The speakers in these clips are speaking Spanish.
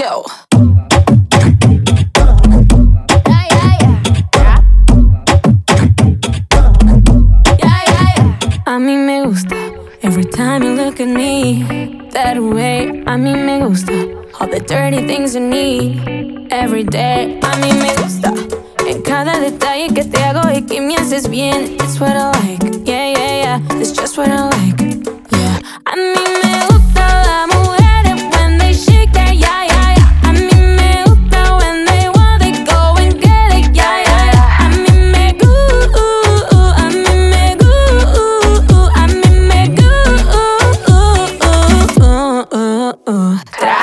go. A mí me gusta every time you look at me that way. A mí me gusta all the dirty things you need every day. A mí me gusta en cada detalle que te hago y que me haces bien. It's what I like, yeah, yeah, yeah. It's just what I like, yeah. A mí me gusta las mujeres when they shake their yeah, yeah, yeah. A mí me gusta when they want they go and get it, yeah, yeah, yeah. A mí me gusta, a mí me gusta, a mí me gusta. Tra.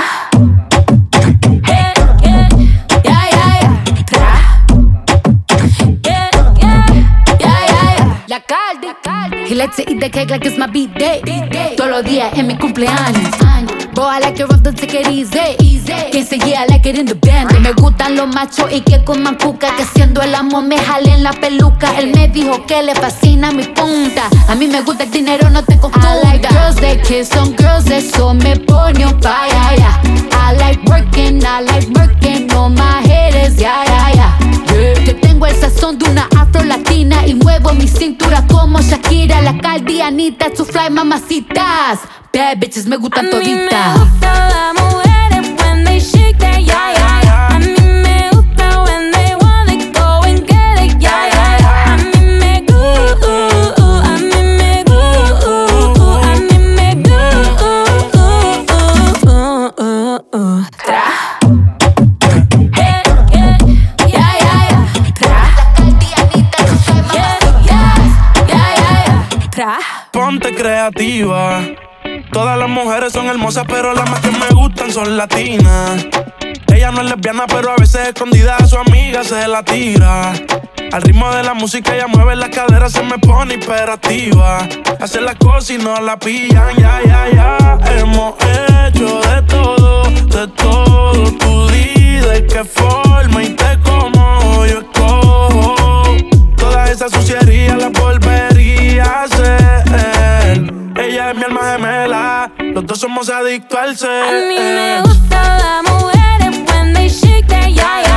He likes to eat the cake like it's my B-day. Todos los días en mi cumpleaños. Boy, I like it rough, don't take it easy. Quien say yeah, I like it in the band. Me gustan los machos y que coman cuca. Que siendo el amor me jalen la peluca. Él me dijo que le fascina mi punta. A mí me gusta el dinero, no te confunda. I like girls that kiss on girls, eso me pone on fire, yeah. I like working on my haters, yeah, yeah, yeah. Que tengo el sazón de una afro latina y muevo mi cintura como Shakira, la Caldianita, su fly mamacitas. Bad bitches me gustan toditas. A mí me gusta las mujeres when they shake their yeah, yeah, yeah. A mí me gusta when they want they go and get it, yeah, yeah, yeah. A mí me gusta, a mí me gusta, a mí me gusta. Tra. Ponte creativa. Todas las mujeres son hermosas, pero las más que me gustan son latinas. Ella no es lesbiana, pero a veces escondida a su amiga se la tira. Al ritmo de la música ella mueve las caderas, se me pone hiperactiva. Hace las cosas y no la pillan, ya, ya, ya. Hemos hecho de todo, de todo. Tú di de qué forma y te como yo escojo. Toda esa suciería la volvería a hacer. Ella es mi alma gemela, los dos somos adictos al ser. A mí me gusta las mujeres when they shake their yeah, yeah.